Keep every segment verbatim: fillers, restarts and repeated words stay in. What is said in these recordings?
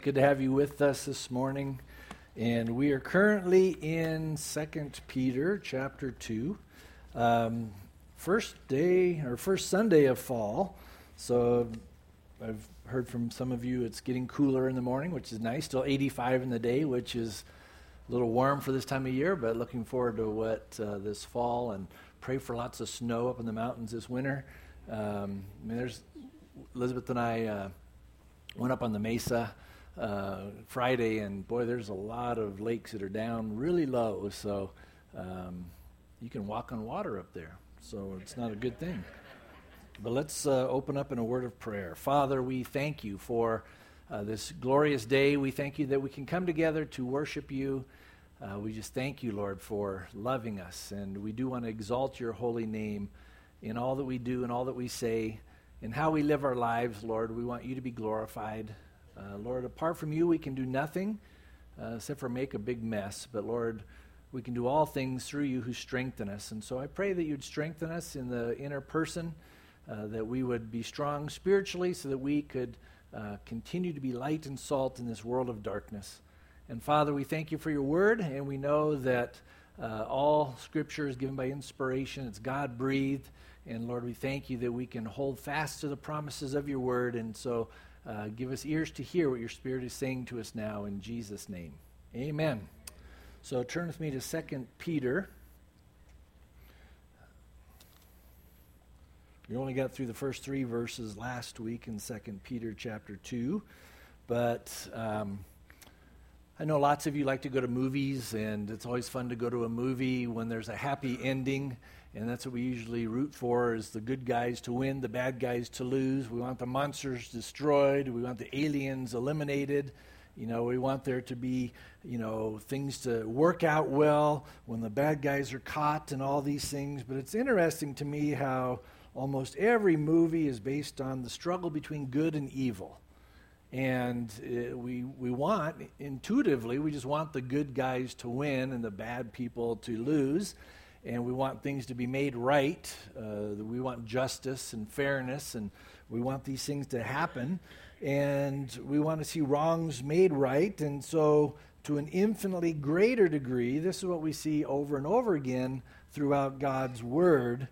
Good to have you with us this morning. And we are currently in Second Peter chapter two. Um, first day, or first Sunday of fall. So I've heard from some of you it's getting cooler in the morning, which is nice. Still eighty-five in the day, which is a little warm for this time of year, but looking forward to what uh, this fall, and pray for lots of snow up in the mountains this winter. Um, I mean, there's Elizabeth and I uh, went up on the mesa Uh, Friday, and boy, there's a lot of lakes that are down really low, so um, you can walk on water up there, so it's not a good thing. But let's uh, open up in a word of prayer. Father, we thank you for uh, this glorious day. We thank you that we can come together to worship you. Uh, we just thank you, Lord, for loving us, and we do want to exalt your holy name in all that we do and all that we say, in how we live our lives, Lord. We want you to be glorified. Uh, Lord, apart from you, we can do nothing uh, except for make a big mess. But Lord, we can do all things through you who strengthen us. And so I pray that you'd strengthen us in the inner person, uh, that we would be strong spiritually so that we could uh, continue to be light and salt in this world of darkness. And Father, we thank you for your word, and we know that uh, all Scripture is given by inspiration. It's God-breathed. And Lord, we thank you that we can hold fast to the promises of your word. And so Uh, give us ears to hear what your Spirit is saying to us now, in Jesus' name. Amen. So turn with me to Second Peter. We only got through the first three verses last week in Second Peter chapter two, but um, I know lots of you like to go to movies, and it's always fun to go to a movie when there's a happy ending. And that's what we usually root for, is the good guys to win, the bad guys to lose. We want the monsters destroyed. We want the aliens eliminated. You know, we want there to be, you know, things to work out well when the bad guys are caught and all these things. But it's interesting to me how almost every movie is based on the struggle between good and evil. And uh, we we want, intuitively, we just want the good guys to win and the bad people to lose. And we want things to be made right. Uh, we want justice and fairness, and we want these things to happen. And we want to see wrongs made right. And so, to an infinitely greater degree, this is what we see over and over again throughout God's Word.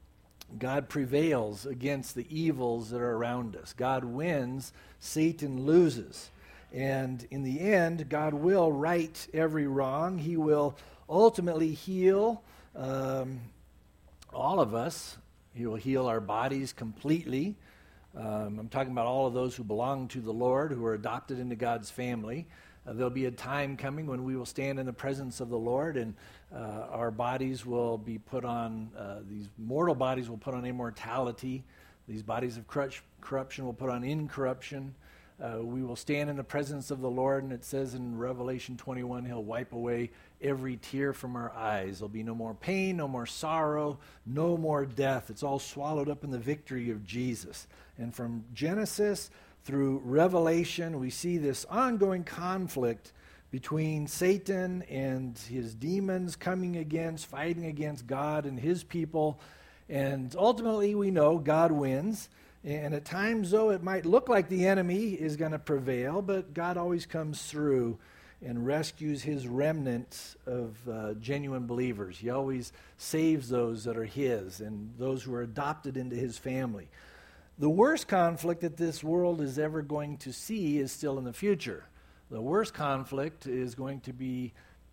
God prevails against the evils that are around us. God wins, Satan loses. And in the end, God will right every wrong. He will ultimately heal Um, all of us. He will heal our bodies completely. Um, I'm talking about all of those who belong to the Lord, who are adopted into God's family. Uh, there'll be a time coming when we will stand in the presence of the Lord, and uh, our bodies will be put on, uh, these mortal bodies will put on immortality. These bodies of cru- corruption will put on incorruption. Uh, we will stand in the presence of the Lord, and it says in Revelation twenty-one, he'll wipe away every tear from our eyes. There'll be no more pain, no more sorrow, no more death. It's all swallowed up in the victory of Jesus. And from Genesis through Revelation, we see this ongoing conflict between Satan and his demons coming against, fighting against God and his people. And ultimately, we know God wins. And at times, though, it might look like the enemy is going to prevail, but God always comes through and rescues his remnant of uh, genuine believers. He always saves those that are his and those who are adopted into his family. The worst conflict that this world is ever going to see is still in the future. The worst conflict is going to be,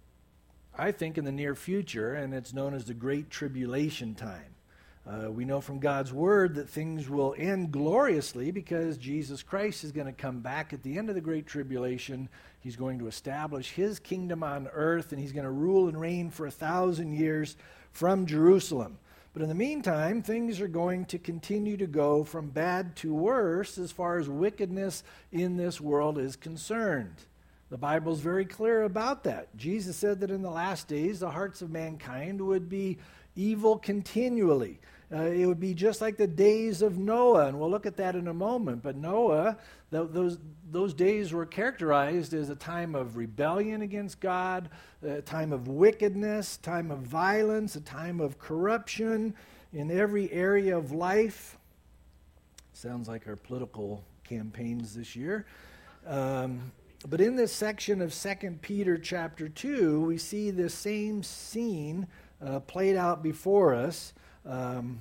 I think, in the near future, and it's known as the Great Tribulation time. Uh, we know from God's Word that things will end gloriously because Jesus Christ is going to come back at the end of the Great Tribulation. He's going to establish his kingdom on earth, and he's going to rule and reign for a thousand years from Jerusalem. But in the meantime, things are going to continue to go from bad to worse as far as wickedness in this world is concerned. The Bible is very clear about that. Jesus said that in the last days, the hearts of mankind would be evil continually. Uh, it would be just like the days of Noah, and we'll look at that in a moment. But Noah, th- those those days were characterized as a time of rebellion against God, a time of wickedness, time of violence, a time of corruption in every area of life. Sounds like our political campaigns this year. Um, But in this section of Second Peter chapter two, we see this same scene uh, played out before us. Um,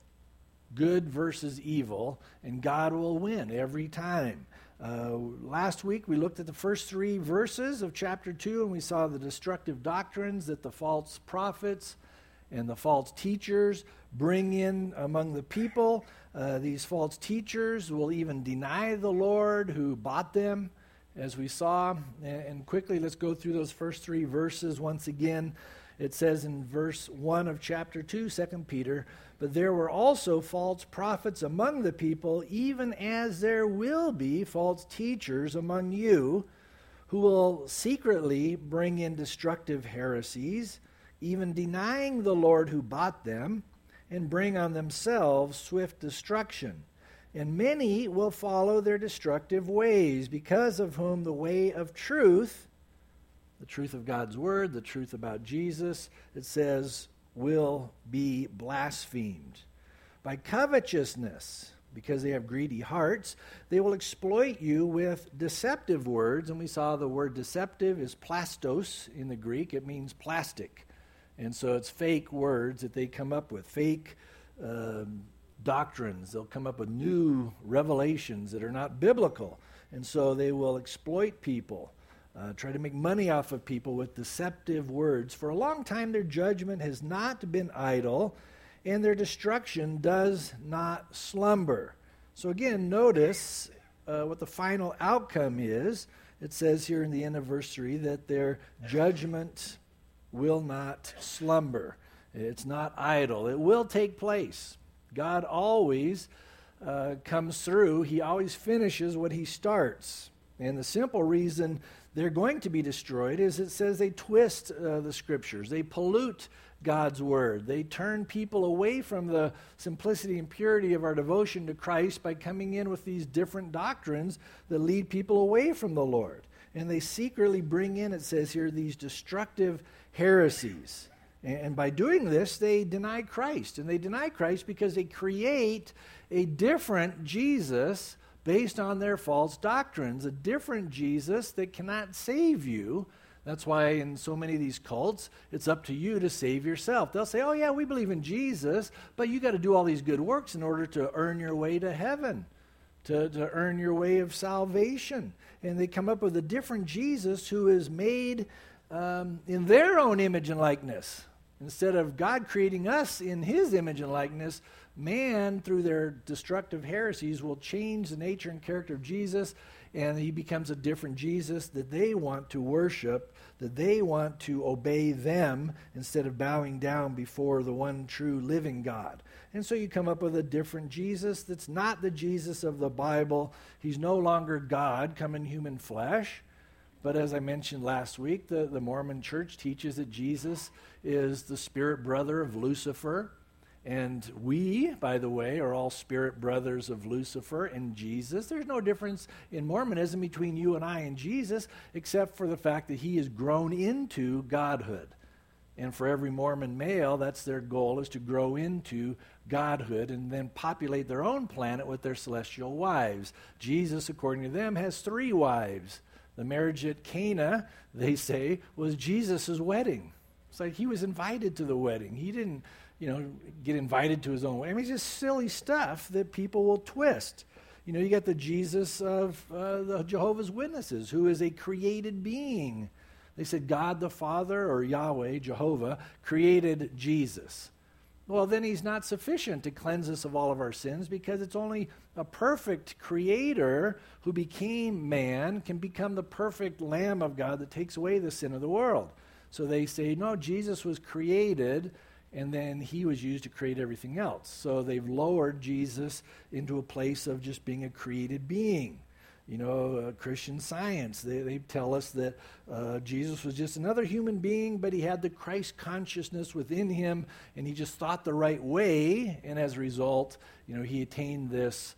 good versus evil, and God will win every time. Uh, last week we looked at the first three verses of chapter two, and we saw the destructive doctrines that the false prophets and the false teachers bring in among the people. Uh, these false teachers will even deny the Lord who bought them, as we saw. And quickly, let's go through those first three verses once again. It says in verse one of chapter two, Second Peter, "But there were also false prophets among the people, even as there will be false teachers among you, who will secretly bring in destructive heresies, even denying the Lord who bought them, and bring on themselves swift destruction. And many will follow their destructive ways, because of whom the way of truth," the truth of God's word, the truth about Jesus, it says, "will be blasphemed. By covetousness, because they have greedy hearts, they will exploit you with deceptive words." And we saw the word deceptive is plastos in the Greek. It means plastic. And so it's fake words that they come up with, fake um, doctrines. They'll come up with new revelations that are not biblical. And so they will exploit people. Uh, try to make money off of people with deceptive words. For a long time, their judgment has not been idle, and their destruction does not slumber. So again, notice uh, what the final outcome is. It says here in the end of verse three that their judgment will not slumber. It's not idle. It will take place. God always uh, comes through. He always finishes what he starts. And the simple reason they're going to be destroyed is it says they twist uh, the scriptures. They pollute God's word. They turn people away from the simplicity and purity of our devotion to Christ by coming in with these different doctrines that lead people away from the Lord. And they secretly bring in, it says here, these destructive heresies. And, and by doing this, they deny Christ. And they deny Christ because they create a different Jesus based on their false doctrines, a different Jesus that cannot save you. That's why in so many of these cults, it's up to you to save yourself. They'll say, oh yeah, we believe in Jesus, but you got to do all these good works in order to earn your way to heaven, to, to earn your way of salvation. And they come up with a different Jesus who is made um, in their own image and likeness. Instead of God creating us in his image and likeness, man, through their destructive heresies, will change the nature and character of Jesus, and he becomes a different Jesus that they want to worship, that they want to obey them instead of bowing down before the one true living God. And so you come up with a different Jesus that's not the Jesus of the Bible. He's no longer God come in human flesh. But as I mentioned last week, the, the Mormon church teaches that Jesus is the spirit brother of Lucifer. And we, by the way, are all spirit brothers of Lucifer and Jesus. There's no difference in Mormonism between you and I and Jesus, except for the fact that he has grown into godhood. And for every Mormon male, that's their goal, is to grow into godhood and then populate their own planet with their celestial wives. Jesus, according to them, has three wives. The marriage at Cana, they say, was Jesus' wedding. It's like he was invited to the wedding. He didn't, you know, get invited to his own wedding. I mean, it's just silly stuff that people will twist. You know, you got the Jesus of uh, the Jehovah's Witnesses, who is a created being. They said God the Father, or Yahweh, Jehovah, created Jesus. Well, then he's not sufficient to cleanse us of all of our sins, because it's only a perfect creator who became man can become the perfect Lamb of God that takes away the sin of the world. So they say, no, Jesus was created, and then he was used to create everything else. So they've lowered Jesus into a place of just being a created being. You know, uh, Christian Science, they, they tell us that uh, Jesus was just another human being, but he had the Christ consciousness within him, and he just thought the right way, and as a result, you know, he attained this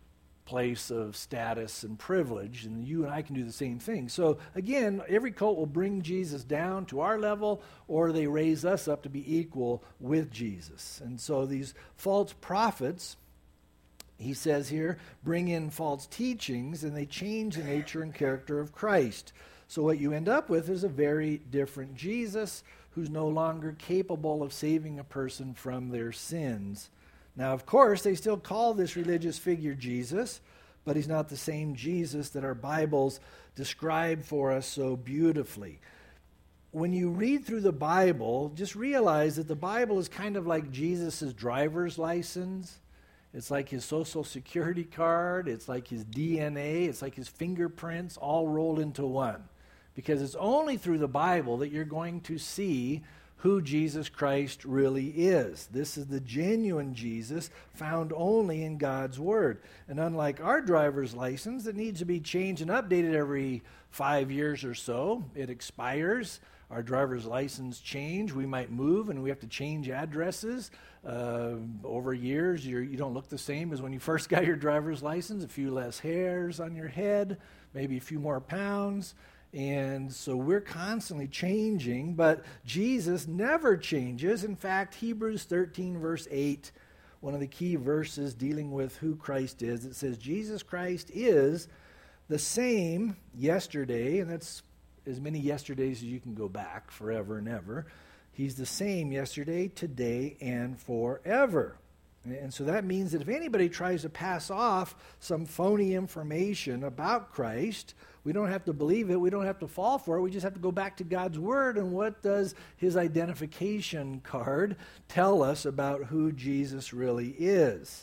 place of status and privilege, and you and I can do the same thing. So again, every cult will bring Jesus down to our level, or they raise us up to be equal with Jesus. And so these false prophets he says here, bring in false teachings, and they change the nature and character of Christ. So what you end up with is a very different Jesus who's no longer capable of saving a person from their sins. Now, of course, they still call this religious figure Jesus, but he's not the same Jesus that our Bibles describe for us so beautifully. When you read through the Bible, just realize that the Bible is kind of like Jesus' driver's license. It's like his social security card. It's like his D N A. It's like his fingerprints all rolled into one. Because it's only through the Bible that you're going to see who Jesus Christ really is. This is the genuine Jesus found only in God's Word. And unlike our driver's license that needs to be changed and updated every five years or so, it expires. Our driver's license change. We might move and we have to change addresses. Uh, over years, you're, you don't look the same as when you first got your driver's license. A few less hairs on your head, maybe a few more pounds. And so we're constantly changing, but Jesus never changes. In fact, Hebrews thirteen, verse eight, one of the key verses dealing with who Christ is, it says, Jesus Christ is the same yesterday, and that's as many yesterdays as you can go back, forever and ever. He's the same yesterday, today, and forever. And so that means that if anybody tries to pass off some phony information about Christ, we don't have to believe it. We don't have to fall for it. We just have to go back to God's Word. And what does his identification card tell us about who Jesus really is?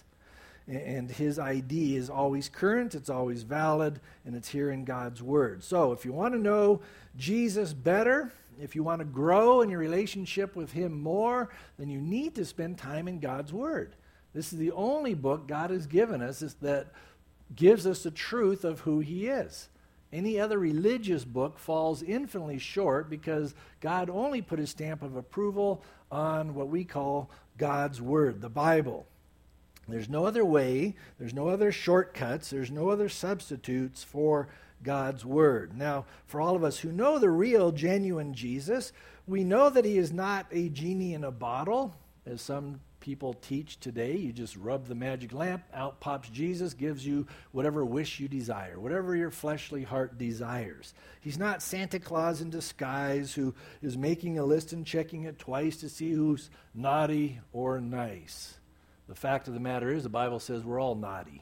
And his I D is always current, it's always valid, and it's here in God's Word. So if you want to know Jesus better, if you want to grow in your relationship with him more, then you need to spend time in God's Word. This is the only book God has given us that gives us the truth of who he is. Any other religious book falls infinitely short because God only put his stamp of approval on what we call God's Word, the Bible. There's no other way, there's no other shortcuts, there's no other substitutes for God's Word. Now, for all of us who know the real, genuine Jesus, we know that he is not a genie in a bottle, as some people teach today. You just rub the magic lamp, out pops Jesus, gives you whatever wish you desire, whatever your fleshly heart desires. He's not Santa Claus in disguise who is making a list and checking it twice to see who's naughty or nice. The fact of the matter is, the Bible says we're all naughty.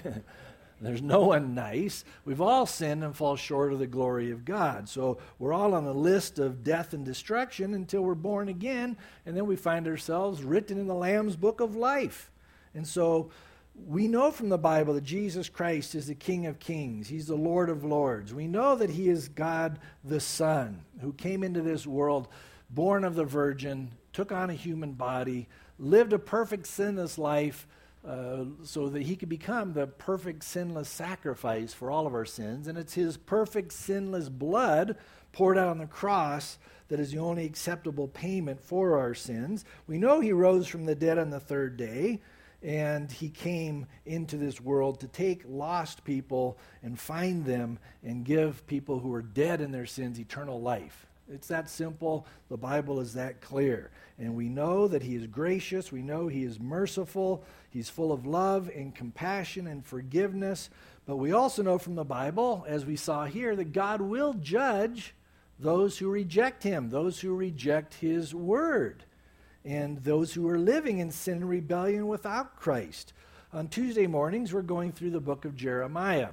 There's no one nice. We've all sinned and fall short of the glory of God. So we're all on a list of death and destruction until we're born again, and then we find ourselves written in the Lamb's book of life. And so we know from the Bible that Jesus Christ is the King of Kings. He's the Lord of Lords. We know that he is God the Son who came into this world, born of the Virgin, took on a human body, lived a perfect sinless life, Uh, so that he could become the perfect sinless sacrifice for all of our sins. And it's his perfect sinless blood poured out on the cross that is the only acceptable payment for our sins. We know he rose from the dead on the third day, and he came into this world to take lost people and find them and give people who are dead in their sins eternal life. It's that simple. The Bible is that clear. And we know that he is gracious. We know he is merciful. He's full of love and compassion and forgiveness. But we also know from the Bible, as we saw here, that God will judge those who reject him, those who reject his word, and those who are living in sin and rebellion without Christ. On Tuesday mornings, we're going through the book of Jeremiah.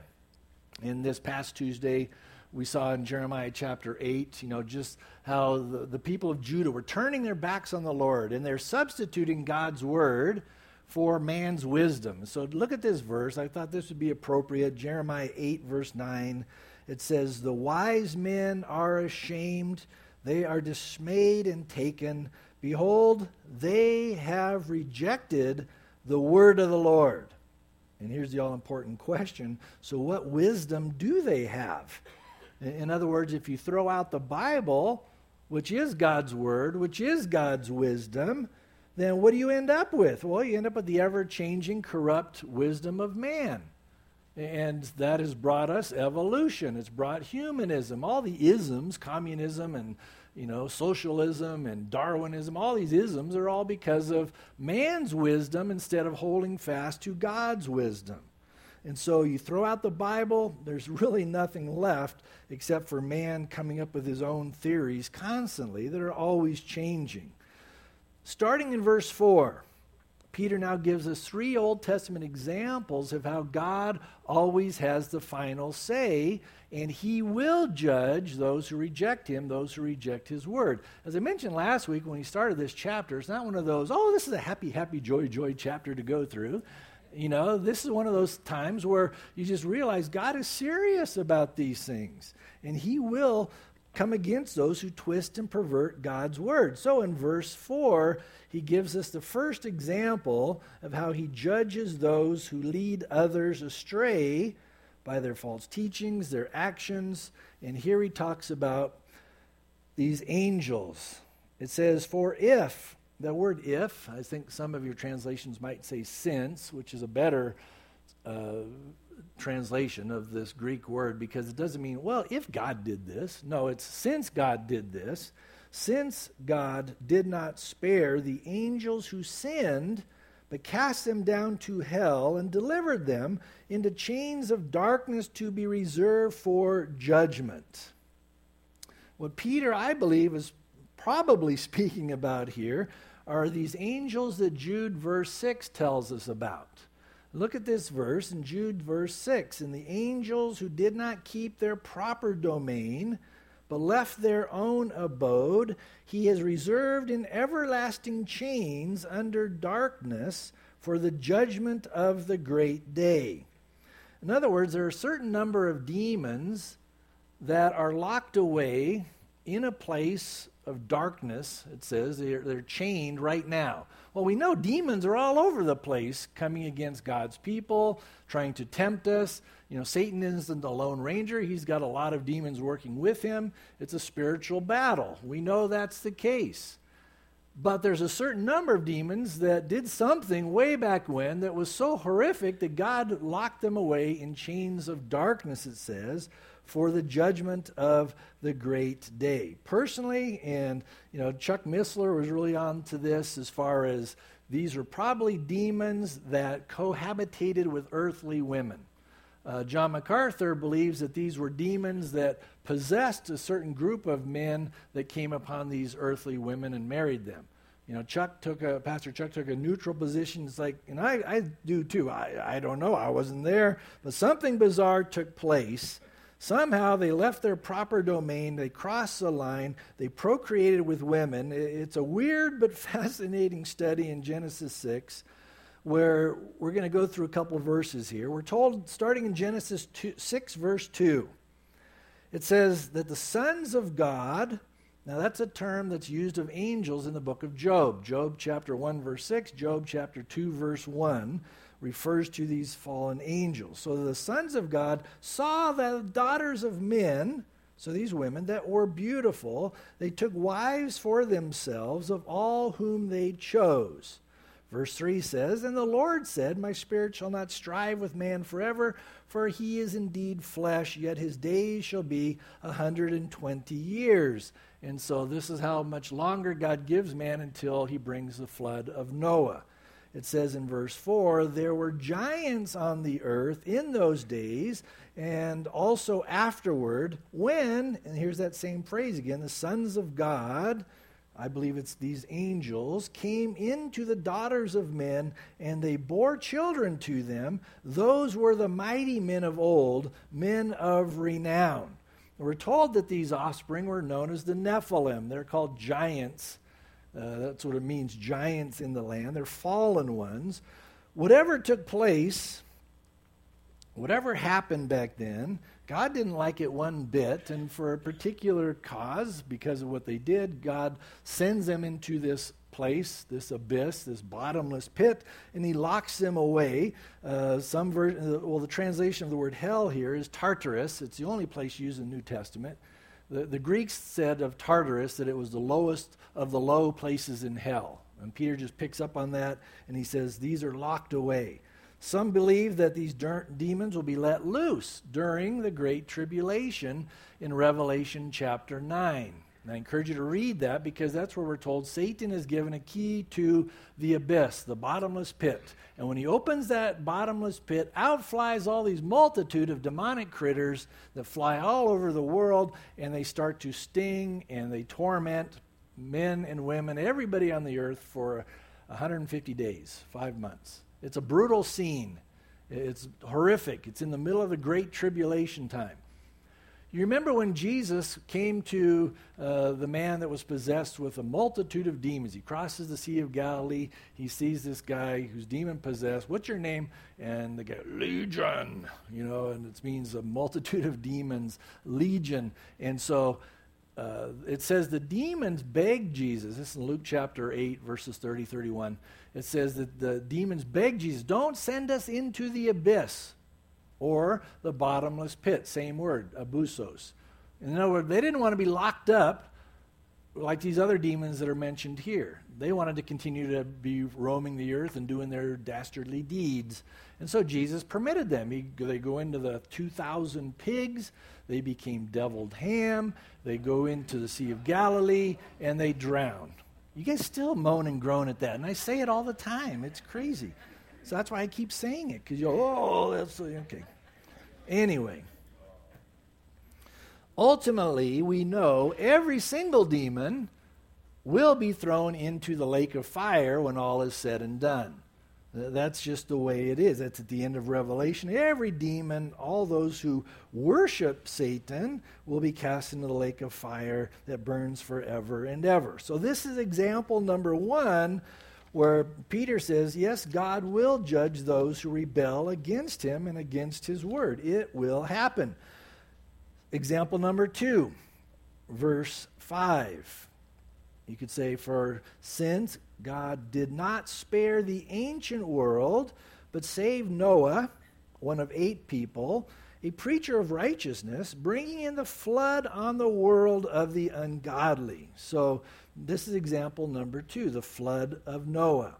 In this past Tuesday, we saw in Jeremiah chapter eight, you know, just how the, the people of Judah were turning their backs on the Lord, and they're substituting God's word for man's wisdom. So look at this verse. I thought this would be appropriate. Jeremiah eight, verse nine. It says, "The wise men are ashamed. They are dismayed and taken. Behold, they have rejected the word of the Lord." And here's the all-important question. So what wisdom do they have? In other words, if you throw out the Bible, which is God's word, which is God's wisdom, then what do you end up with? Well, you end up with the ever-changing, corrupt wisdom of man. And that has brought us evolution. It's brought humanism. All the isms, communism and you know, socialism and Darwinism, all these isms are all because of man's wisdom instead of holding fast to God's wisdom. And so you throw out the Bible, there's really nothing left except for man coming up with his own theories constantly that are always changing. Starting in verse four, Peter now gives us three Old Testament examples of how God always has the final say, and he will judge those who reject him, those who reject his word. As I mentioned last week when we started this chapter, it's not one of those, oh, this is a happy, happy, joy, joy chapter to go through. You know, this is one of those times where you just realize God is serious about these things, and he will come against those who twist and pervert God's word. So in verse four, he gives us the first example of how he judges those who lead others astray by their false teachings, their actions. And here he talks about these angels. It says, for if, that word if, I think some of your translations might say since, which is a better uh, translation of this Greek word, because it doesn't mean, well, if God did this. No, it's since God did this. Since God did not spare the angels who sinned, but cast them down to hell and delivered them into chains of darkness to be reserved for judgment. What Peter, I believe, is probably speaking about here are these angels that Jude verse six tells us about. Look at this verse in Jude verse six. And the angels who did not keep their proper domain, but left their own abode, he has reserved in everlasting chains under darkness for the judgment of the great day. In other words, there are a certain number of demons that are locked away in a place of darkness. It says they're, they're chained right now. Well, we know demons are all over the place coming against God's people, trying to tempt us. You know, Satan isn't the Lone Ranger. He's got a lot of demons working with him. It's a spiritual battle. We know that's the case. But there's a certain number of demons that did something way back when that was so horrific that God locked them away in chains of darkness, it says, for the judgment of the great day. Personally, and you know, Chuck Missler was really on to this as far as these are probably demons that cohabitated with earthly women. Uh, John MacArthur believes that these were demons that possessed a certain group of men that came upon these earthly women and married them. You know, Chuck took a, Pastor Chuck took a neutral position. It's like, and I, I do too. I, I don't know. I wasn't there. But something bizarre took place. Somehow they left their proper domain. They crossed the line. They procreated with women. It's a weird but fascinating study in Genesis six, where we're going to go through a couple of verses here. We're told, starting in Genesis two, six, verse two, it says that the sons of God, now that's a term that's used of angels in the book of Job. Job chapter one, verse six, Job chapter two, verse one, refers to these fallen angels. So the sons of God saw the daughters of men, so these women, that were beautiful. They took wives for themselves of all whom they chose. Verse three says, and the Lord said, my spirit shall not strive with man forever, for he is indeed flesh, yet his days shall be a hundred and twenty years. And so this is how much longer God gives man until he brings the flood of Noah. It says in verse four, there were giants on the earth in those days, and also afterward, when, and here's that same phrase again, the sons of God, I believe it's these angels, came into the daughters of men, and they bore children to them. Those were the mighty men of old, men of renown. We're told that these offspring were known as the Nephilim. They're called giants. Uh, that's what it means, giants in the land. They're fallen ones. Whatever took place, whatever happened back then, God didn't like it one bit, and for a particular cause, because of what they did, God sends them into this place, this abyss, this bottomless pit, and he locks them away. Uh, some ver- well, the translation of the word hell here is Tartarus. It's the only place used in the New Testament. The, the Greeks said of Tartarus that it was the lowest of the low places in hell. And Peter just picks up on that, and he says, these are locked away. Some believe that these der- demons will be let loose during the Great Tribulation in Revelation chapter nine. And I encourage you to read that because that's where we're told Satan is given a key to the abyss, the bottomless pit. And when he opens that bottomless pit, out flies all these multitude of demonic critters that fly all over the world, and they start to sting and they torment men and women, everybody on the earth for one hundred fifty days, five months. It's a brutal scene. It's horrific. It's in the middle of the Great Tribulation time. You remember when Jesus came to uh, the man that was possessed with a multitude of demons. He crosses the Sea of Galilee. He sees this guy who's demon-possessed. What's your name? And the guy, Legion, you know, and it means a multitude of demons, Legion. And so uh, it says the demons begged Jesus. This is in Luke chapter eight, verses thirty, thirty-one. It says that the demons begged Jesus, don't send us into the abyss. Or the bottomless pit, same word, abusos. In other words, they didn't want to be locked up like these other demons that are mentioned here. They wanted to continue to be roaming the earth and doing their dastardly deeds. And so Jesus permitted them. He, they go into the two thousand pigs. They became deviled ham. They go into the Sea of Galilee, and they drown. You guys still moan and groan at that, and I say it all the time. It's crazy. So that's why I keep saying it, because you go, oh, that's okay. Anyway, ultimately, we know every single demon will be thrown into the lake of fire when all is said and done. That's just the way it is. That's at the end of Revelation. Every demon, all those who worship Satan, will be cast into the lake of fire that burns forever and ever. So this is example number one, where Peter says, yes, God will judge those who rebel against him and against his word. It will happen. Example number two, verse five. You could say, for since God did not spare the ancient world, but saved Noah, one of eight people, a preacher of righteousness, bringing in the flood on the world of the ungodly. So this is example number two, the flood of Noah.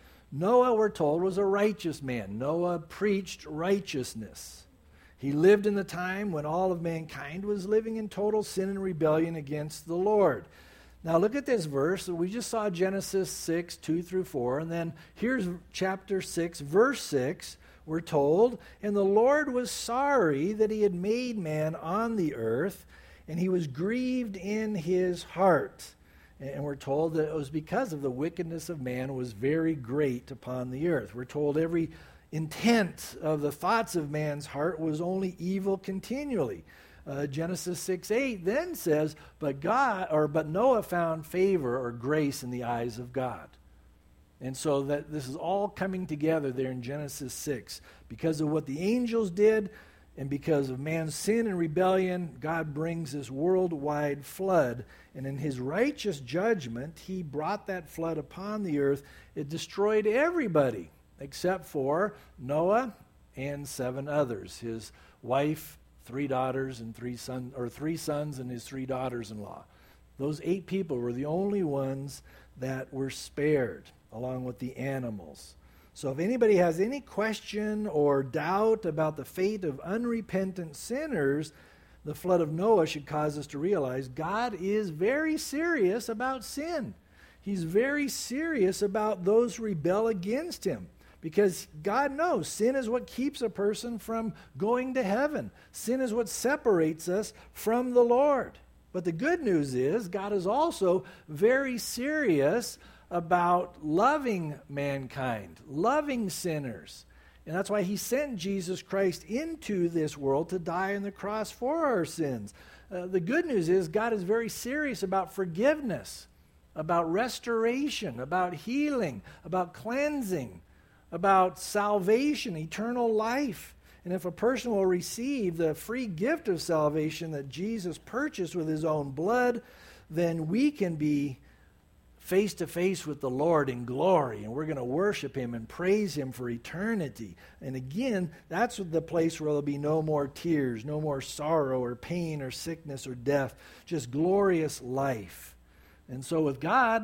Noah, we're told, was a righteous man. Noah preached righteousness. He lived in the time when all of mankind was living in total sin and rebellion against the Lord. Now look at this verse. We just saw Genesis six, two through four, and then here's chapter six, verse six. We're told, and the Lord was sorry that he had made man on the earth, and he was grieved in his heart. And we're told that it was because of the wickedness of man was very great upon the earth. We're told every intent of the thoughts of man's heart was only evil continually. Uh, Genesis six eight then says, but God or but Noah found favor or grace in the eyes of God. And so that this is all coming together there in Genesis six. Because of what the angels did and because of man's sin and rebellion, God brings this worldwide flood. And in his righteous judgment, he brought that flood upon the earth. It destroyed everybody except for Noah and seven others. His wife, three daughters, and three sons, or three sons and his three daughters-in-law. Those eight people were the only ones that were spared, along with the animals. So if anybody has any question or doubt about the fate of unrepentant sinners, the flood of Noah should cause us to realize God is very serious about sin. He's very serious about those who rebel against him. Because God knows sin is what keeps a person from going to heaven. Sin is what separates us from the Lord. But the good news is God is also very serious about loving mankind, loving sinners. And that's why he sent Jesus Christ into this world to die on the cross for our sins. Uh, the good news is God is very serious about forgiveness, about restoration, about healing, about cleansing, about salvation, eternal life. And if a person will receive the free gift of salvation that Jesus purchased with his own blood, then we can be face to face with the Lord in glory, and we're going to worship him and praise him for eternity. And again, that's the place where there'll be no more tears, no more sorrow or pain or sickness or death, just glorious life. And so with God,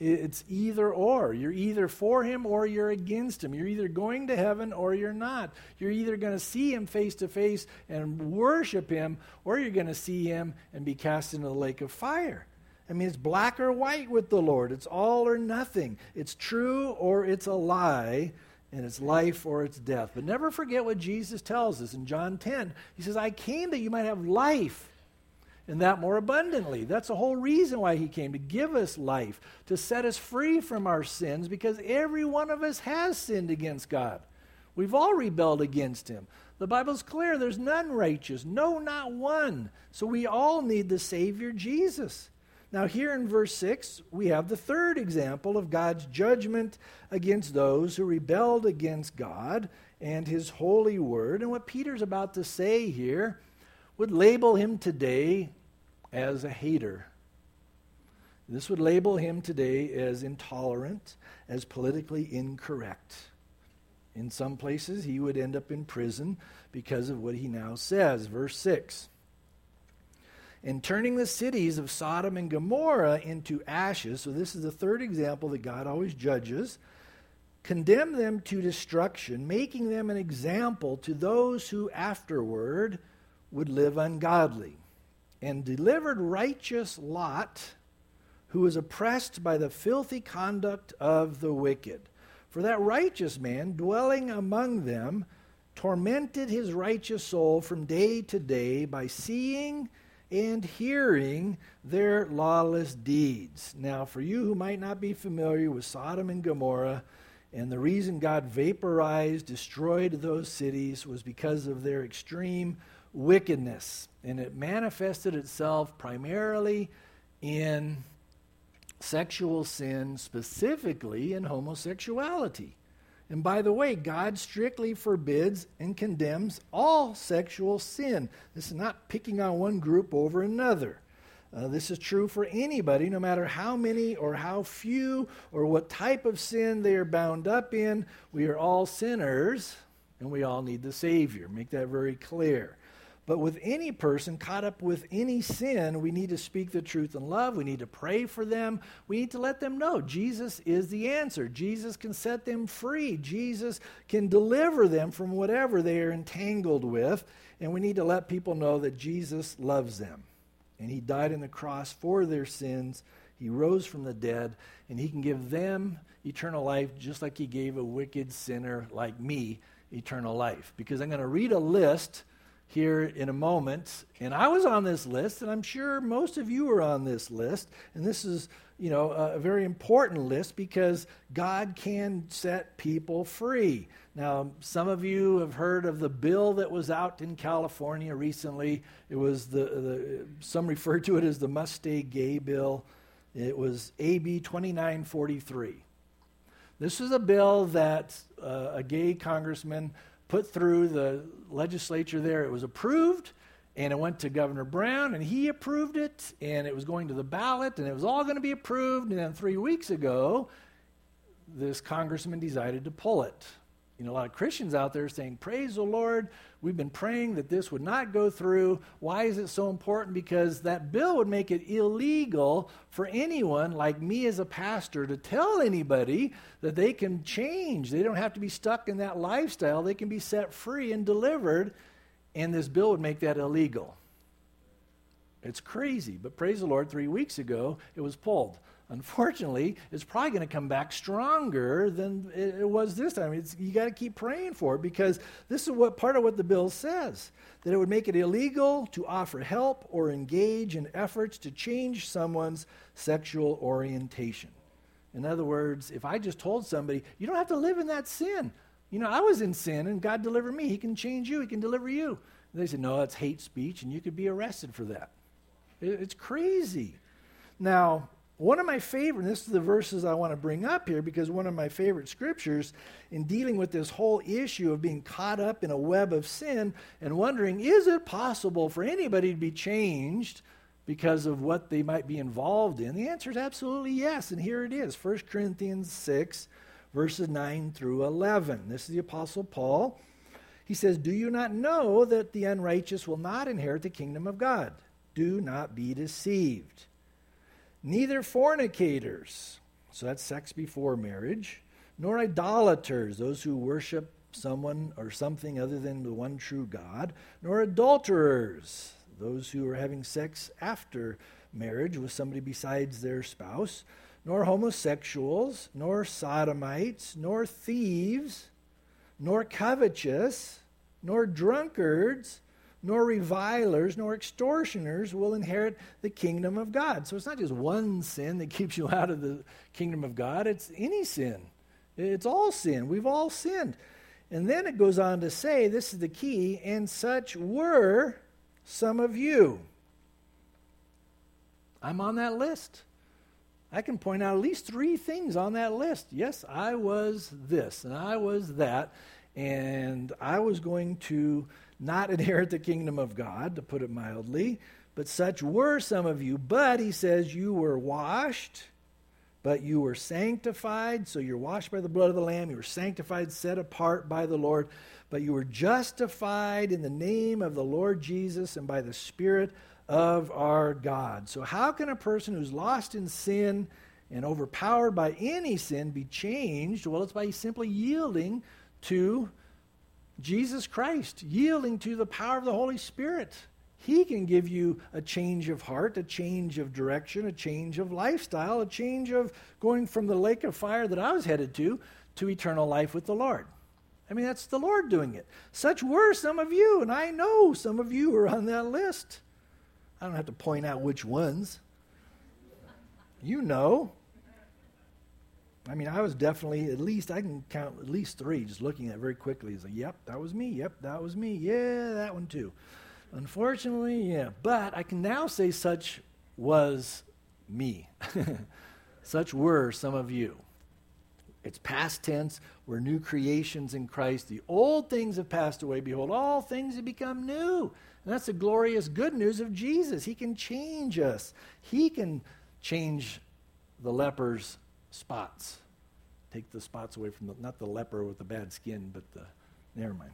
It's either or. You're either for him or you're against him. You're either going to heaven or you're not. You're either going to see him face to face and worship him, or you're going to see him and be cast into the lake of fire. I mean, it's black or white with the Lord. It's all or nothing. It's true or it's a lie, and it's life or it's death. But never forget what Jesus tells us in John ten. He says, I came that you might have life, and that more abundantly. That's the whole reason why he came, to give us life, to set us free from our sins, because every one of us has sinned against God. We've all rebelled against him. The Bible's clear. There's none righteous. No, not one. So we all need the Savior, Jesus. Now here in verse six, we have the third example of God's judgment against those who rebelled against God and his holy word. And what Peter's about to say here would label him today as a hater. This would label him today as intolerant, as politically incorrect. In some places, he would end up in prison because of what he now says. Verse six. And turning the cities of Sodom and Gomorrah into ashes, so this is the third example that God always judges, condemned them to destruction, making them an example to those who afterward would live ungodly, and delivered righteous Lot, who was oppressed by the filthy conduct of the wicked. For that righteous man, dwelling among them, tormented his righteous soul from day to day by seeing and hearing their lawless deeds. Now, for you who might not be familiar with Sodom and Gomorrah, and the reason God vaporized, destroyed those cities was because of their extreme wickedness. And it manifested itself primarily in sexual sin, specifically in homosexuality. And by the way, God strictly forbids and condemns all sexual sin. This is not picking on one group over another. Uh, this is true for anybody, no matter how many or how few or what type of sin they are bound up in. We are all sinners, and we all need the Savior. Make that very clear. But with any person caught up with any sin, we need to speak the truth in love. We need to pray for them. We need to let them know Jesus is the answer. Jesus can set them free. Jesus can deliver them from whatever they are entangled with. And we need to let people know that Jesus loves them. And he died on the cross for their sins. He rose from the dead. And he can give them eternal life just like he gave a wicked sinner like me eternal life. Because I'm going to read a list here in a moment, and I was on this list, and I'm sure most of you are on this list, and this is, you know, a very important list because God can set people free. Now, some of you have heard of the bill that was out in California recently. It was the, the some refer to it as the Must Stay Gay bill. It was A B twenty-nine forty-three. This was a bill that uh, a gay congressman put through the legislature there. It was approved, and it went to Governor Brown, and he approved it, and it was going to the ballot, and it was all going to be approved, and then three weeks ago, this congressman decided to pull it. You know, a lot of Christians out there saying, praise the Lord, we've been praying that this would not go through. Why is it so important? Because that bill would make it illegal for anyone like me as a pastor to tell anybody that they can change. They don't have to be stuck in that lifestyle. They can be set free and delivered, and this bill would make that illegal. It's crazy, but praise the Lord, three weeks ago, it was pulled. Unfortunately, it's probably going to come back stronger than it was this time. It's, you got to keep praying for it, because this is what part of what the bill says, that it would make it illegal to offer help or engage in efforts to change someone's sexual orientation. In other words, if I just told somebody, you don't have to live in that sin. You know, I was in sin and God delivered me. He can change you. He can deliver you. And they said, no, that's hate speech, and you could be arrested for that. It, it's crazy. Now, one of my favorite, and this is the verses I want to bring up here, because one of my favorite scriptures in dealing with this whole issue of being caught up in a web of sin and wondering, is it possible for anybody to be changed because of what they might be involved in? The answer is absolutely yes, and here it is, First Corinthians six, verses nine through eleven. This is the Apostle Paul. He says, do you not know that the unrighteous will not inherit the kingdom of God? Do not be deceived. Neither fornicators, So that's sex before marriage. Nor idolaters, those who worship someone or something other than the one true God. Nor adulterers, those who are having sex after marriage with somebody besides their spouse. Nor homosexuals, nor sodomites, nor thieves, nor covetous, nor drunkards, nor revilers, nor extortioners will inherit the kingdom of God. So it's not just one sin that keeps you out of the kingdom of God. It's any sin. It's all sin. We've all sinned. And then it goes on to say, this is the key, and such were some of you. I'm on that list. I can point out at least three things on that list. Yes, I was this, and I was that, and I was going to not inherit the kingdom of God, to put it mildly, but such were some of you. But, he says, you were washed, but you were sanctified. So you're washed by the blood of the Lamb. You were sanctified, set apart by the Lord. But you were justified in the name of the Lord Jesus and by the Spirit of our God. So how can a person who's lost in sin and overpowered by any sin be changed? Well, it's by simply yielding to Jesus Christ, yielding to the power of the Holy Spirit. He can give you a change of heart, a change of direction, a change of lifestyle, a change of going from the lake of fire that I was headed to, to eternal life with the Lord. I mean, that's the Lord doing it. Such were some of you, and I know some of you are on that list. I don't have to point out which ones. You know. I mean, I was definitely, at least, I can count at least three, just looking at it very quickly. It's like, yep, that was me. Yep, that was me. Yeah, that one too. Unfortunately, yeah. But I can now say such was me. Such were some of you. It's past tense. We're new creations in Christ. The old things have passed away. Behold, all things have become new. And that's the glorious good news of Jesus. He can change us. He can change the leper's spots. Take the spots away from the, not the leper with the bad skin, but the, never mind.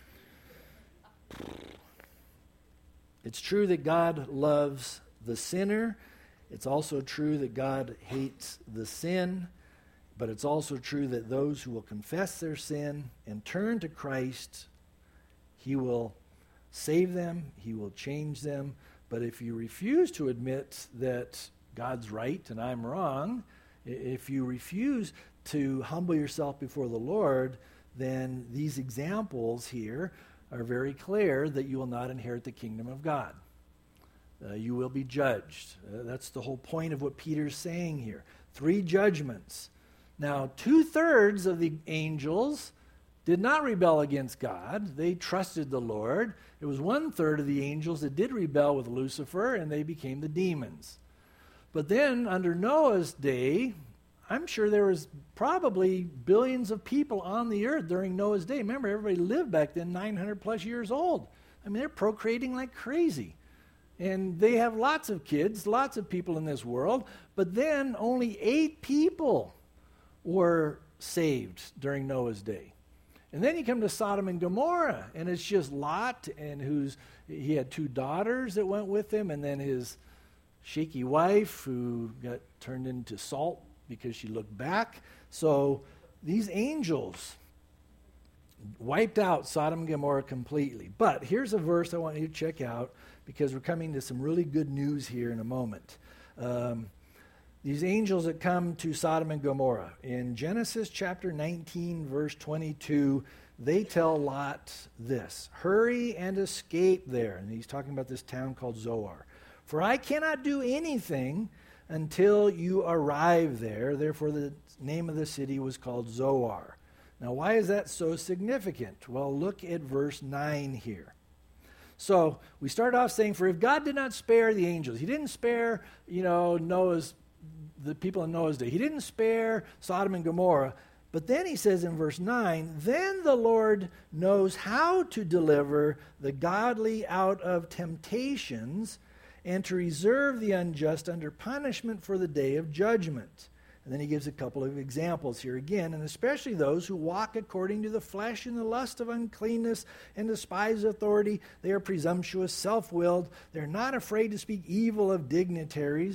It's true that God loves the sinner. It's also true that God hates the sin. But it's also true that those who will confess their sin and turn to Christ, He will save them, He will change them. But if you refuse to admit that God's right and I'm wrong, if you refuse to humble yourself before the Lord, then these examples here are very clear that you will not inherit the kingdom of God. Uh, you will be judged. Uh, that's the whole point of what Peter's saying here. Three judgments. Now, two-thirds of the angels did not rebel against God. They trusted the Lord. It was one-third of the angels that did rebel with Lucifer, and they became the demons. But then, under Noah's day, I'm sure there was probably billions of people on the earth during Noah's day. Remember, everybody lived back then nine hundred plus years old. I mean, they're procreating like crazy. And they have lots of kids, lots of people in this world. But then only eight people were saved during Noah's day. And then you come to Sodom and Gomorrah, and it's just Lot, and who's he had two daughters that went with him, and then his shaky wife who got turned into salt because she looked back. So these angels wiped out Sodom and Gomorrah completely. But here's a verse I want you to check out, because we're coming to some really good news here in a moment. Um, these angels that come to Sodom and Gomorrah, in Genesis chapter nineteen, verse twenty-two, they tell Lot this: hurry and escape there. And he's talking about this town called Zoar. For I cannot do anything until you arrive there. Therefore, the name of the city was called Zoar. Now, why is that so significant? Well, look at verse nine here. So we start off saying, for if God did not spare the angels, He didn't spare, you know, Noah's, the people in Noah's day. He didn't spare Sodom and Gomorrah. But then he says in verse nine, then the Lord knows how to deliver the godly out of temptations and to reserve the unjust under punishment for the day of judgment. And then he gives a couple of examples here again, and especially those who walk according to the flesh in the lust of uncleanness and despise authority. They are presumptuous, self-willed. They're not afraid to speak evil of dignitaries.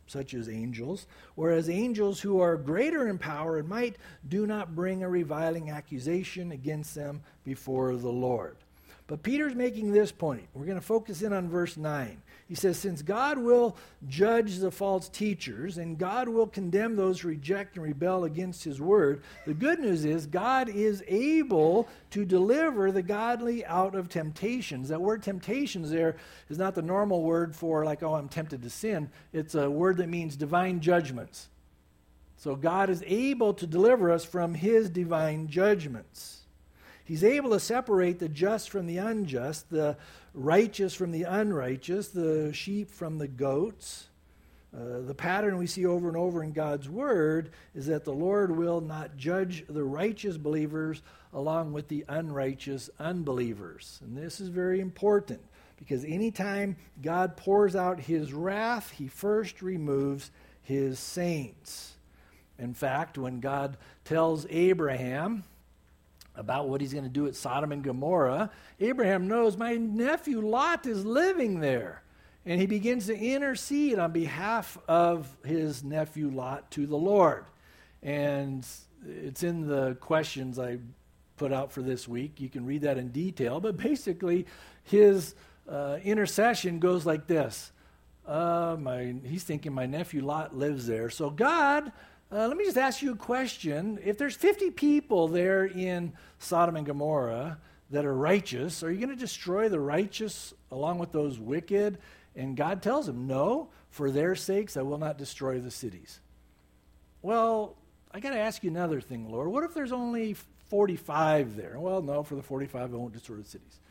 such as angels, whereas angels who are greater in power and might do not bring a reviling accusation against them before the Lord. But Peter's making this point. We're going to focus in on verse nine. He says, since God will judge the false teachers and God will condemn those who reject and rebel against his word, the good news is God is able to deliver the godly out of temptations. That word temptations there is not the normal word for like, oh, I'm tempted to sin. It's a word that means divine judgments. So God is able to deliver us from his divine judgments. He's able to separate the just from the unjust, the righteous from the unrighteous, the sheep from the goats. Uh, the pattern we see over and over in God's word is that the Lord will not judge the righteous believers along with the unrighteous unbelievers. And this is very important because anytime God pours out his wrath, he first removes his saints. In fact, when God tells Abraham about what he's going to do at Sodom and Gomorrah, Abraham knows my nephew Lot is living there. And he begins to intercede on behalf of his nephew Lot to the Lord. And it's in the questions I put out for this week. You can read that in detail. But basically, his uh, intercession goes like this. Uh, my, he's thinking my nephew Lot lives there. So God, Uh, let me just ask you a question. If there's fifty people there in Sodom and Gomorrah that are righteous, are you going to destroy the righteous along with those wicked? And God tells him, no, for their sakes I will not destroy the cities. Well, I got to ask you another thing, Lord. What if there's only forty-five there? Well, no, for the forty-five I won't destroy the cities.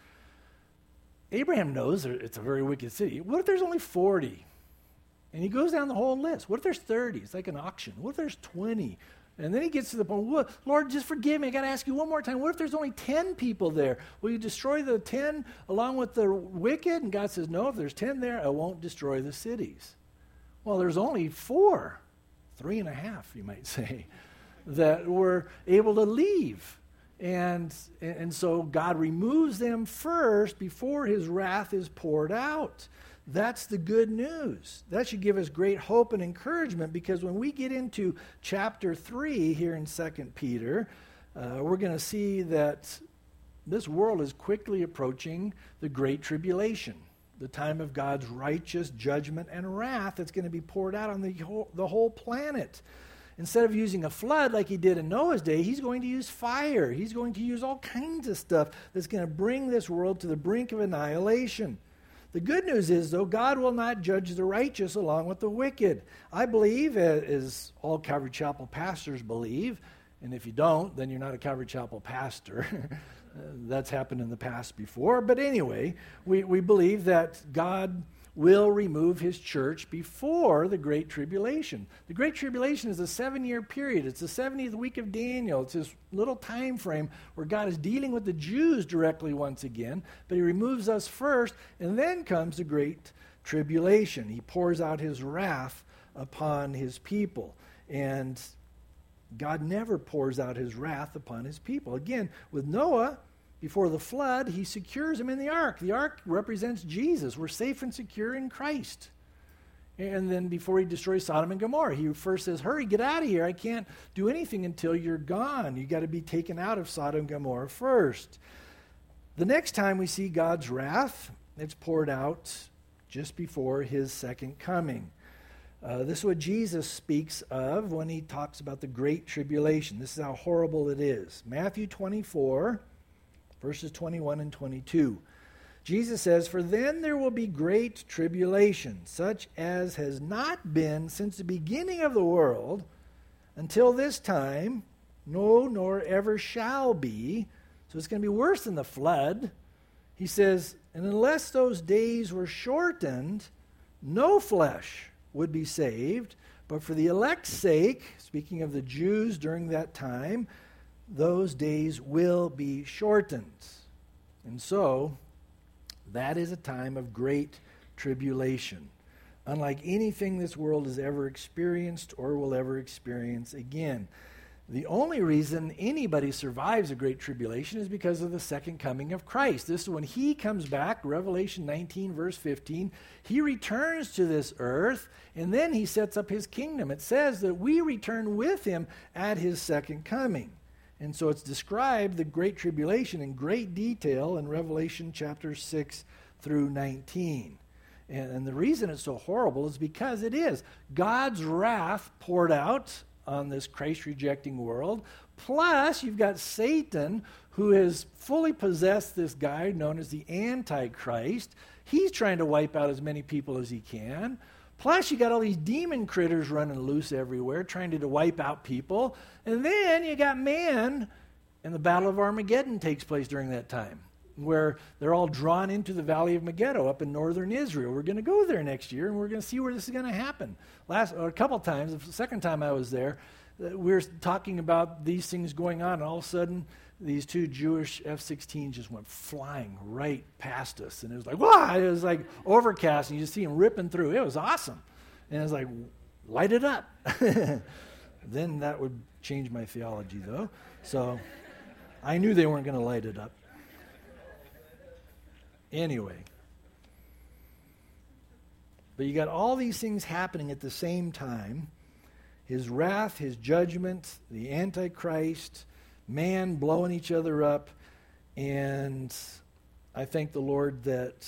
Abraham knows it's a very wicked city. What if there's only forty? And he goes down the whole list. What if there's thirty? It's like an auction. What if there's twenty? And then he gets to the point, well, Lord, just forgive me. I got to ask you one more time. What if there's only ten people there? Will you destroy the ten along with the wicked? And God says, no, if there's ten there, I won't destroy the cities. Well, there's only four, three and a half, you might say, that were able to leave. And, and so God removes them first before his wrath is poured out. That's the good news. That should give us great hope and encouragement because when we get into chapter three here in Second Peter, uh, we're going to see that this world is quickly approaching the Great Tribulation, the time of God's righteous judgment and wrath that's going to be poured out on the whole, the whole planet. Instead of using a flood like he did in Noah's day, he's going to use fire. He's going to use all kinds of stuff that's going to bring this world to the brink of annihilation. The good news is, though, God will not judge the righteous along with the wicked. I believe, as all Calvary Chapel pastors believe, and if you don't, then you're not a Calvary Chapel pastor. That's happened in the past before. But anyway, we, we believe that God will remove his church before the Great Tribulation. The Great Tribulation is a seven-year period. It's the seventieth week of Daniel. It's this little time frame where God is dealing with the Jews directly once again, but he removes us first, and then comes the Great Tribulation. He pours out his wrath upon his people, and God never pours out his wrath upon his people. Again, with Noah, before the flood, he secures him in the ark. The ark represents Jesus. We're safe and secure in Christ. And then before he destroys Sodom and Gomorrah, he first says, hurry, get out of here. I can't do anything until you're gone. You got to be taken out of Sodom and Gomorrah first. The next time we see God's wrath, it's poured out just before his second coming. Uh, this is what Jesus speaks of when he talks about the Great Tribulation. This is how horrible it is. Matthew twenty-four, verses twenty-one and twenty-two. Jesus says, for then there will be great tribulation, such as has not been since the beginning of the world until this time, no, nor ever shall be. So it's going to be worse than the flood. He says, and unless those days were shortened, no flesh would be saved. But for the elect's sake, speaking of the Jews during that time, those days will be shortened. And so, that is a time of great tribulation, unlike anything this world has ever experienced or will ever experience again. The only reason anybody survives a great tribulation is because of the second coming of Christ. This is when he comes back, Revelation nineteen, verse fifteen. He returns to this earth, and then he sets up his kingdom. It says that we return with him at his second coming. And so it's described, the great tribulation, in great detail in Revelation chapter six through nineteen. And, and the reason it's so horrible is because it is God's wrath poured out on this Christ-rejecting world. Plus, you've got Satan, who has fully possessed this guy known as the Antichrist. He's trying to wipe out as many people as he can. Plus, you got all these demon critters running loose everywhere, trying to, to wipe out people. And then you got man, and the Battle of Armageddon takes place during that time, where they're all drawn into the Valley of Megiddo up in northern Israel. We're going to go there next year, and we're going to see where this is going to happen. Last, or a couple times, the second time I was there, uh, we were talking about these things going on, and all of a sudden, these two Jewish F sixteens just went flying right past us. And it was like, wow! It was like overcast, and you just see them ripping through. It was awesome. And it was like, light it up. Then that would change my theology, though. So I knew they weren't going to light it up. Anyway, but you got all these things happening at the same time. His wrath, his judgment, the Antichrist, man blowing each other up, and I thank the Lord that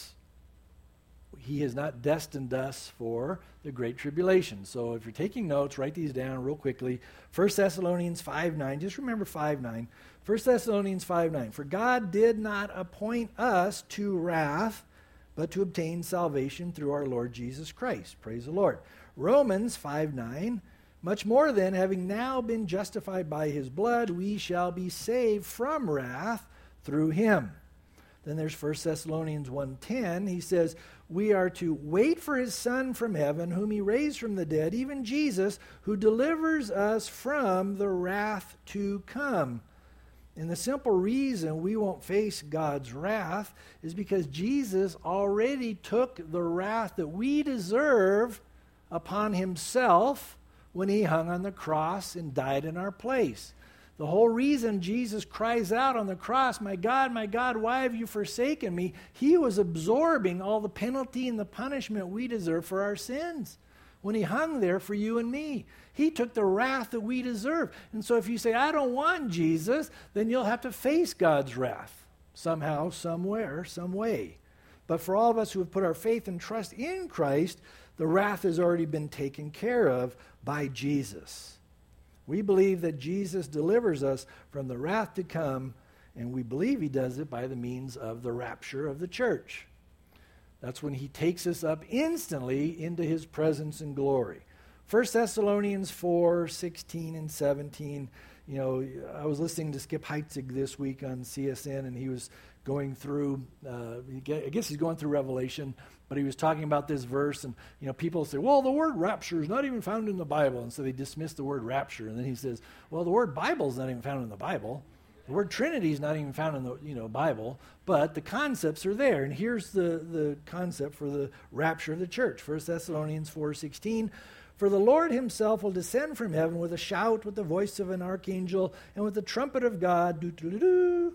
he has not destined us for the Great Tribulation. So if you're taking notes, write these down real quickly. First Thessalonians five nine, just remember five nine. First Thessalonians five nine, for God did not appoint us to wrath, but to obtain salvation through our Lord Jesus Christ. Praise the Lord. Romans five nine, much more then, having now been justified by his blood, we shall be saved from wrath through him. Then there's First Thessalonians one ten. He says, we are to wait for his Son from heaven, whom he raised from the dead, even Jesus, who delivers us from the wrath to come. And the simple reason we won't face God's wrath is because Jesus already took the wrath that we deserve upon himself when he hung on the cross and died in our place. The whole reason Jesus cries out on the cross, my God, my God, why have you forsaken me? He was absorbing all the penalty and the punishment we deserve for our sins when he hung there for you and me. He took the wrath that we deserve. And so if you say, I don't want Jesus, then you'll have to face God's wrath somehow, somewhere, some way. But for all of us who have put our faith and trust in Christ, the wrath has already been taken care of by Jesus. We believe that Jesus delivers us from the wrath to come, and we believe he does it by the means of the rapture of the church. That's when he takes us up instantly into his presence and glory. First Thessalonians four sixteen and seventeen. You know, I was listening to Skip Heitzig this week on C S N, and he was going through, uh, I guess he's going through Revelation, but he was talking about this verse, and, you know, people say, well, the word rapture is not even found in the Bible, and so they dismiss the word rapture, and then he says, well, the word Bible is not even found in the Bible. The word Trinity is not even found in the, you know, Bible, but the concepts are there, and here's the, the concept for the rapture of the church. First Thessalonians four sixteen, for the Lord himself will descend from heaven with a shout, with the voice of an archangel, and with the trumpet of God. Doo-doo-doo-doo.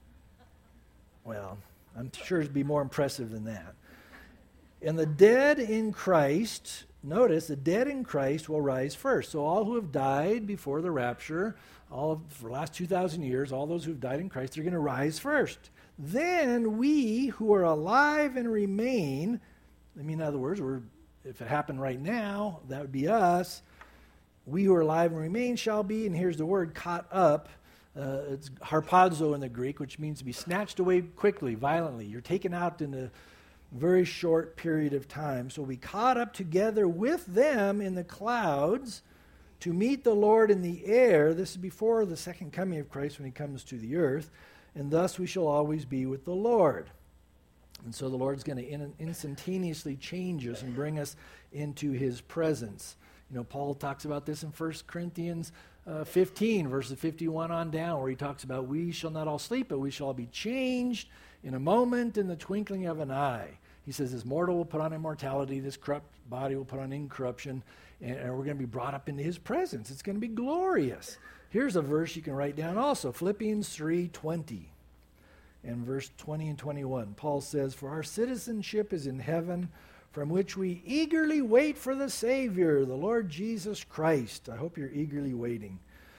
Well, I'm sure it'd be more impressive than that. And the dead in Christ, notice, the dead in Christ will rise first. So all who have died before the rapture, all of, for the last two thousand years, all those who have died in Christ are going to rise first. Then we who are alive and remain, I mean, in other words, we're, if it happened right now, that would be us. We who are alive and remain shall be, and here's the word, caught up. Uh, it's harpazo in the Greek, which means to be snatched away quickly, violently. You're taken out in a very short period of time. So we caught up together with them in the clouds to meet the Lord in the air. This is before the second coming of Christ when he comes to the earth. And thus we shall always be with the Lord. And so the Lord's going to in- instantaneously change us and bring us into his presence. You know, Paul talks about this in First Corinthians uh, fifteen, verses fifty-one on down, where he talks about we shall not all sleep, but we shall all be changed in a moment, in the twinkling of an eye. He says this mortal will put on immortality, this corrupt body will put on incorruption, and, and we're going to be brought up into his presence. It's going to be glorious. Here's a verse you can write down also, Philippians three twenty. And verse twenty and twenty-one, Paul says, "For our citizenship is in heaven, from which we eagerly wait for the Savior, the Lord Jesus Christ." I hope you're eagerly waiting.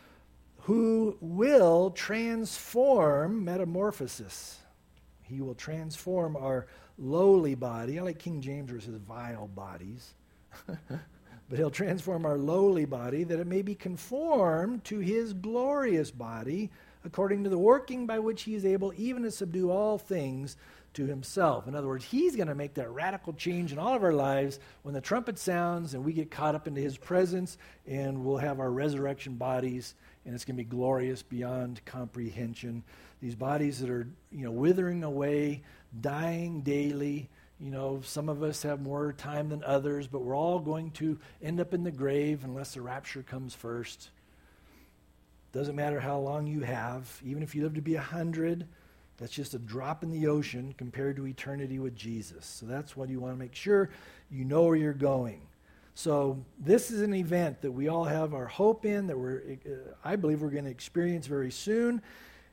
"Who will transform," metamorphosis. He will transform our lowly body. I like King James where it says vile bodies. But he'll transform our lowly body that it may be conformed to his glorious body, according to the working by which he is able even to subdue all things to himself. In other words, he's going to make that radical change in all of our lives when the trumpet sounds and we get caught up into his presence, and we'll have our resurrection bodies, and it's going to be glorious beyond comprehension. These bodies that are, you know, withering away, dying daily. You know, some of us have more time than others, but we're all going to end up in the grave unless the rapture comes first. Doesn't matter how long you have. Even if you live to be a hundred, that's just a drop in the ocean compared to eternity with Jesus. So that's what you want to make sure you know where you're going. So this is an event that we all have our hope in, that we're, uh, I believe we're going to experience very soon.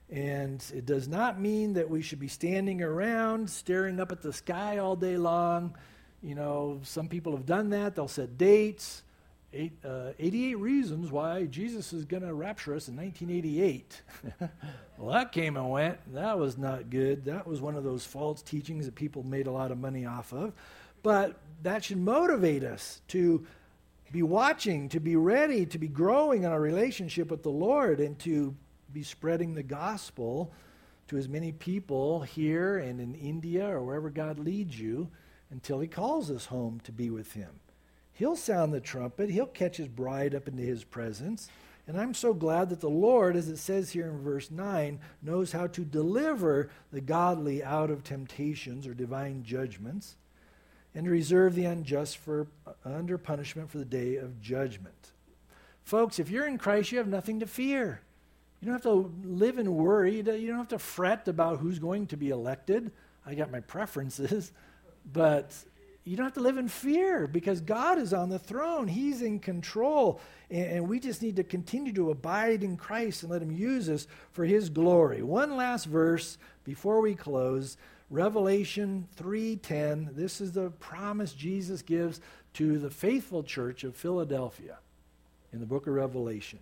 And it does not mean that we should be standing around staring up at the sky all day long. You know, some people have done that. They'll set dates. Eight, uh, eighty-eight reasons why Jesus is going to rapture us in nineteen eighty-eight. Well, that came and went. That was not good. That was one of those false teachings that people made a lot of money off of. But that should motivate us to be watching, to be ready, to be growing in our relationship with the Lord, and to be spreading the gospel to as many people here and in India or wherever God leads you until he calls us home to be with him. He'll sound the trumpet. He'll catch his bride up into his presence. And I'm so glad that the Lord, as it says here in verse nine, knows how to deliver the godly out of temptations or divine judgments, and to reserve the unjust for uh, under punishment for the day of judgment. Folks, if you're in Christ, you have nothing to fear. You don't have to live in worry. You don't have to fret about who's going to be elected. I got my preferences. But you don't have to live in fear because God is on the throne. He's in control. And, and we just need to continue to abide in Christ and let him use us for his glory. One last verse before we close. Revelation three ten. This is the promise Jesus gives to the faithful church of Philadelphia in the book of Revelation.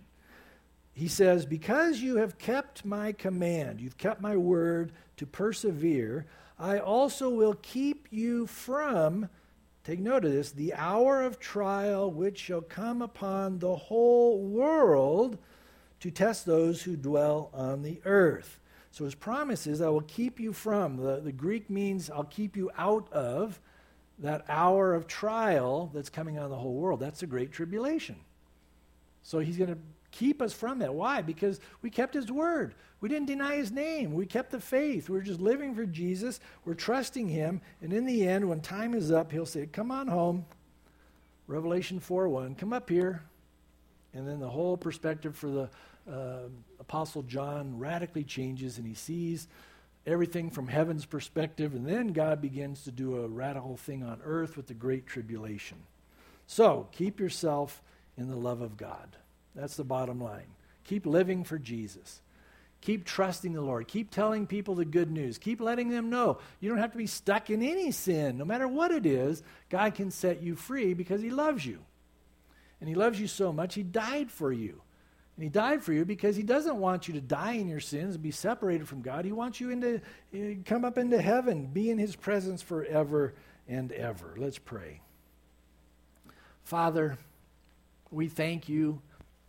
He says, "Because you have kept my command, you've kept my word to persevere, I also will keep you from," take note of this, "the hour of trial which shall come upon the whole world to test those who dwell on the earth." So his promise is, I will keep you from. The, the Greek means I'll keep you out of that hour of trial that's coming on the whole world. That's the Great Tribulation. So he's going to keep us from that. Why? Because we kept his word. We didn't deny his name. We kept the faith. We were just living for Jesus. We're trusting him. And in the end, when time is up, he'll say, "Come on home." Revelation four one, "Come up here." And then the whole perspective for the uh, Apostle John radically changes, and he sees everything from heaven's perspective. And then God begins to do a radical thing on earth with the Great Tribulation. So keep yourself in the love of God. That's the bottom line. Keep living for Jesus. Keep trusting the Lord. Keep telling people the good news. Keep letting them know you don't have to be stuck in any sin. No matter what it is, God can set you free because he loves you. And he loves you so much, he died for you. And he died for you because he doesn't want you to die in your sins and be separated from God. He wants you into uh, come up into heaven, be in his presence forever and ever. Let's pray. Father, we thank you.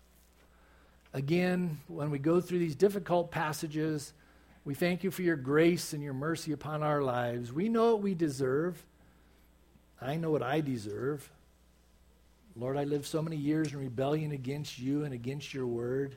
Again, when we go through these difficult passages, we thank you for your grace and your mercy upon our lives. We know what we deserve. I know what I deserve. Lord, I lived so many years in rebellion against you and against your word.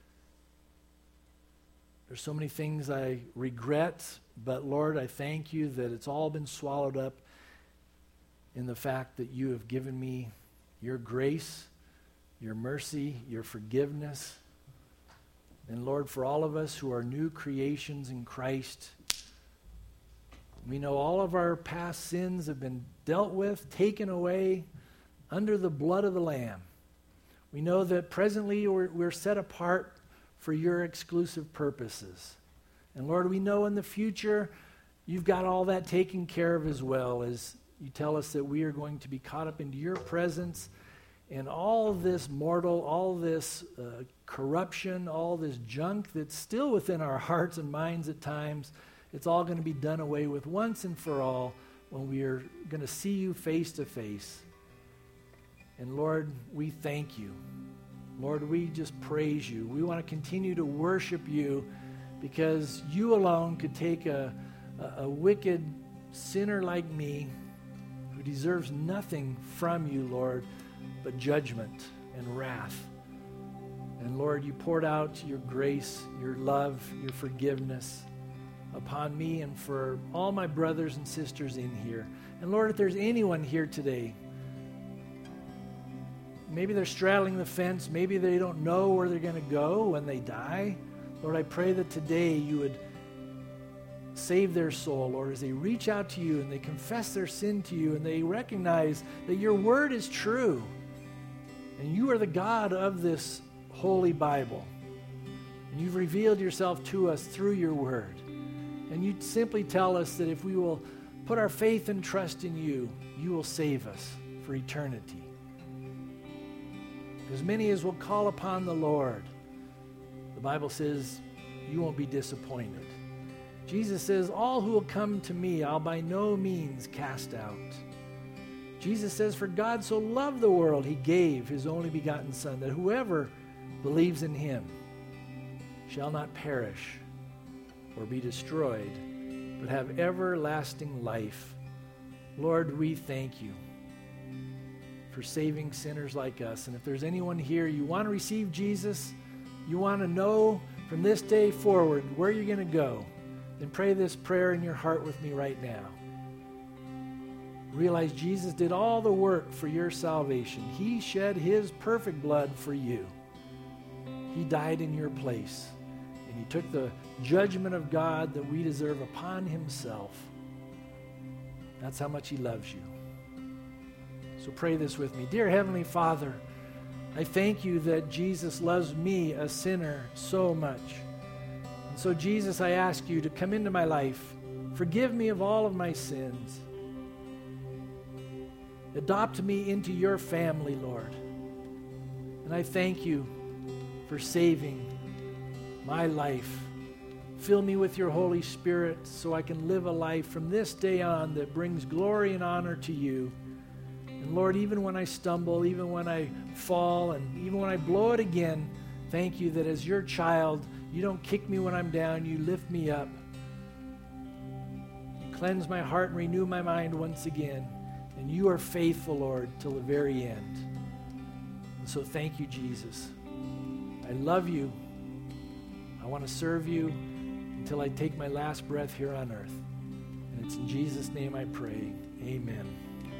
There's so many things I regret, but Lord, I thank you that it's all been swallowed up in the fact that you have given me your grace, your mercy, your forgiveness. And Lord, for all of us who are new creations in Christ, we know all of our past sins have been dealt with, taken away under the blood of the Lamb. We know that presently we're, we're set apart for your exclusive purposes. And Lord, we know in the future you've got all that taken care of as well, as you tell us that we are going to be caught up into your presence, and all this mortal, all this uh, corruption, all this junk that's still within our hearts and minds at times, it's all going to be done away with once and for all when we are going to see you face to face. And Lord, we thank you. Lord, we just praise you. We want to continue to worship you because you alone could take a, a, a wicked sinner like me who deserves nothing from you, Lord, but judgment and wrath. And Lord, you poured out your grace, your love, your forgiveness upon me and for all my brothers and sisters in here. And Lord, if there's anyone here today, maybe they're straddling the fence, maybe they don't know where they're going to go when they die, Lord, I pray that today you would save their soul, Lord, as they reach out to you and they confess their sin to you and they recognize that your word is true and you are the God of this holy Bible. And you've revealed yourself to us through your word. And you simply tell us that if we will put our faith and trust in you, you will save us for eternity. As many as will call upon the Lord, the Bible says you won't be disappointed. Jesus says, all who will come to me, I'll by no means cast out. Jesus says, for God so loved the world, he gave his only begotten Son, that whoever believes in him shall not perish or be destroyed, but have everlasting life. Lord, we thank you for saving sinners like us. And if there's anyone here, you want to receive Jesus, you want to know from this day forward where you're going to go, then pray this prayer in your heart with me right now. Realize Jesus did all the work for your salvation. He shed his perfect blood for you. He died in your place. And he took the judgment of God that we deserve upon himself. That's how much he loves you. So pray this with me. Dear Heavenly Father, I thank you that Jesus loves me, a sinner, so much. And so Jesus, I ask you to come into my life. Forgive me of all of my sins. Adopt me into your family, Lord. And I thank you for saving my life. Fill me with your Holy Spirit so I can live a life from this day on that brings glory and honor to you. And Lord, even when I stumble, even when I fall, and even when I blow it again, thank you that as your child, you don't kick me when I'm down, you lift me up. You cleanse my heart and renew my mind once again. And you are faithful, Lord, till the very end. And so thank you, Jesus. I love you. I want to serve you until I take my last breath here on earth. And it's in Jesus' name I pray. Amen.